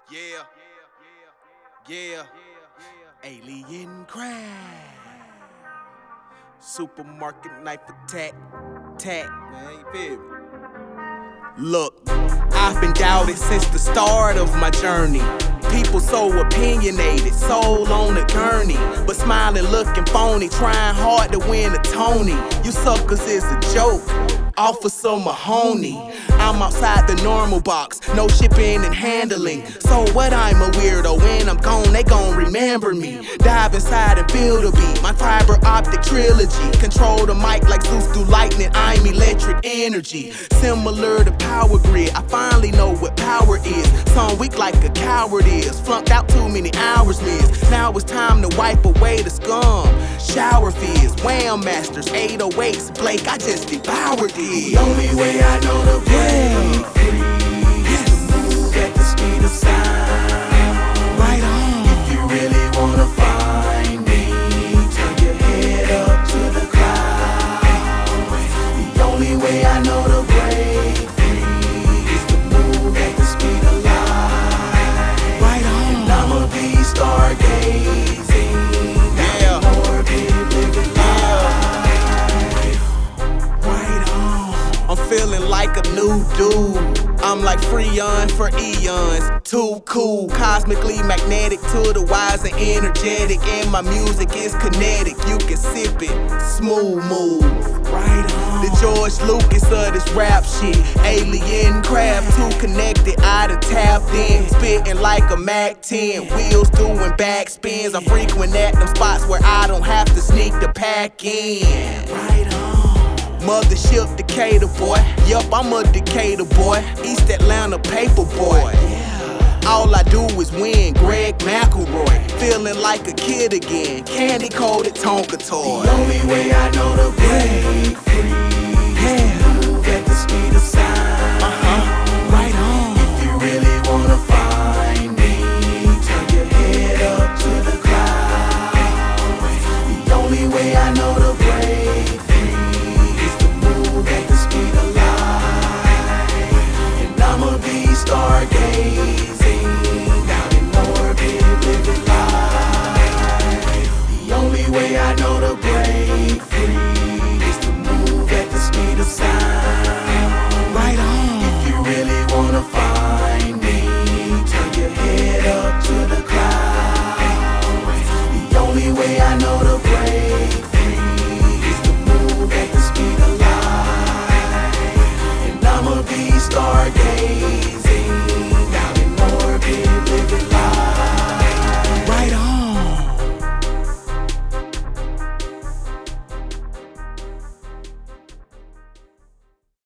Yeah, yeah, alien crab, supermarket knife attack, man, you feel me? Look, I've been doubted since the start of my journey. People so opinionated, soul on a gurney, but smiling, looking phony, trying hard to win a Tony. You suckers is a joke, Officer Mahoney. I'm outside the normal box, no shipping and handling. So what, I'm a weirdo, when I'm gone they gon' remember me. Dive inside and feel the beat, my fiber optic trilogy. Control the mic like Zeus do lightning, I'm electric energy. Similar to power grid, I finally know what power is. Some weak like a coward is, flunked out too many hours miss. Now it's time to wipe away the scum. Shower fizz, Wham Masters, 808s, Blake, I just devoured it. The only way I know to break free is to move at the speed of sound. Right on. If you really wanna find me, turn your head up to the clouds. The only way I know to break free is to move at the speed of light. Right on. And I'ma be stargazing, Yeah. morbid, living I'm feeling like a new dude. I'm like Freon for eons. Too cool, cosmically magnetic to the wise and energetic. And my music is kinetic. You can sip it, smooth move. right on. The George Lucas of this rap shit. Alien crab, too connected, I done tapped in. Spitting like a Mac 10, wheels doing back spins. I frequent at them spots where I don't have to sneak the pack in. Right on. Mothership Decatur boy, yup, I'm a Decatur boy. East Atlanta paper boy. All I do is win, Greg McElroy. Feeling like a kid again, candy coated Tonka toy. The only way I know to break free is to move at the speed of sound.